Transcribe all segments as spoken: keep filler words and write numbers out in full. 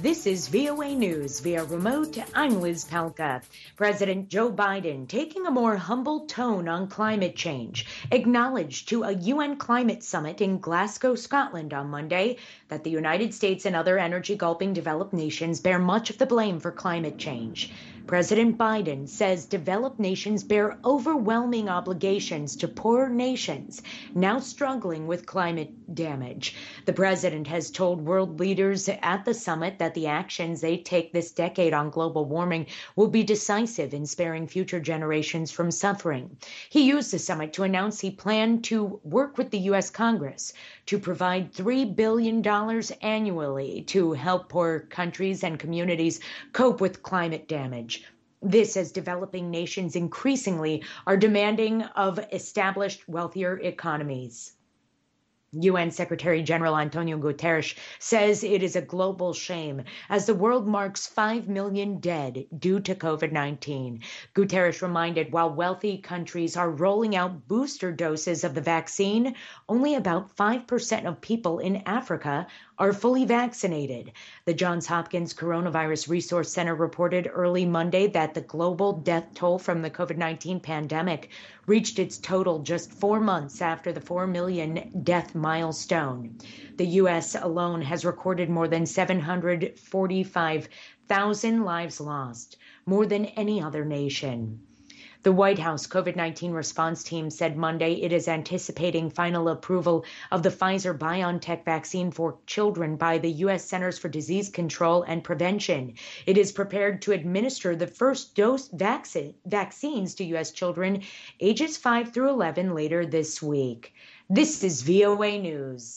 This is V O A News via remote. I'm Liz Palka. President Joe Biden taking a more humble tone on climate change, acknowledged to a U N climate summit in Glasgow, Scotland on Monday that the United States and other energy-gulping developed nations bear much of the blame for climate change. President Biden says developed nations bear overwhelming obligations to poorer nations now struggling with climate damage. The president has told world leaders at the summit that the actions they take this decade on global warming will be decisive in sparing future generations from suffering. He used the summit to announce he planned to work with the U S Congress to provide three billion dollars annually to help poor countries and communities cope with climate damage. This as developing nations increasingly are demanding of established, wealthier economies. U N Secretary General Antonio Guterres says it is a global shame as the world marks five million dead due to COVID nineteen. Guterres reminded while wealthy countries are rolling out booster doses of the vaccine, only about five percent of people in Africa are fully vaccinated. The Johns Hopkins Coronavirus Resource Center reported early Monday that the global death toll from the COVID nineteen pandemic reached its total just four months after the four million death milestone. The U S alone has recorded more than seven hundred forty-five thousand lives lost, more than any other nation. The White House COVID nineteen response team said Monday it is anticipating final approval of the Pfizer-BioNTech vaccine for children by the U S Centers for Disease Control and Prevention. It is prepared to administer the first dose vaccine, vaccines to U S children ages five through eleven later this week. This is V O A News.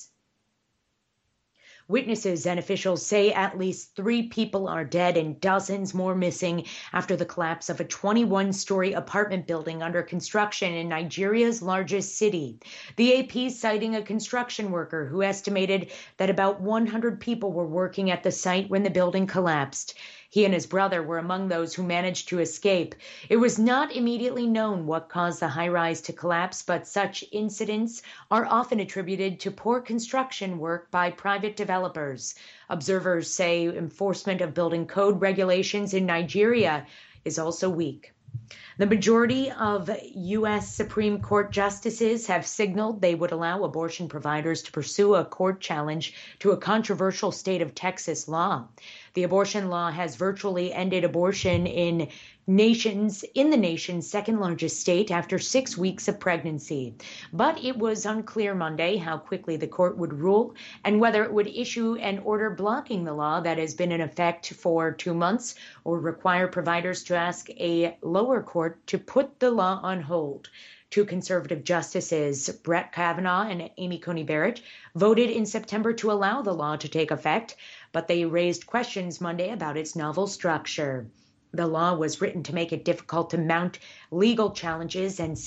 Witnesses and officials say at least three people are dead and dozens more missing after the collapse of a twenty-one-story apartment building under construction in Nigeria's largest city. The A P citing a construction worker who estimated that about one hundred people were working at the site when the building collapsed. He and his brother were among those who managed to escape. It was not immediately known what caused the high-rise to collapse, but such incidents are often attributed to poor construction work by private developers. Observers say enforcement of building code regulations in Nigeria is also weak. The majority of U S Supreme Court justices have signaled they would allow abortion providers to pursue a court challenge to a controversial state of Texas law. The abortion law has virtually ended abortion in nations in the nation's second largest state after six weeks of pregnancy. But it was unclear Monday how quickly the court would rule and whether it would issue an order blocking the law that has been in effect for two months or require providers to ask a lower court to put the law on hold. Two conservative justices, Brett Kavanaugh and Amy Coney Barrett, voted in September to allow the law to take effect, but they raised questions Monday about its novel structure. The law was written to make it difficult to mount legal challenges and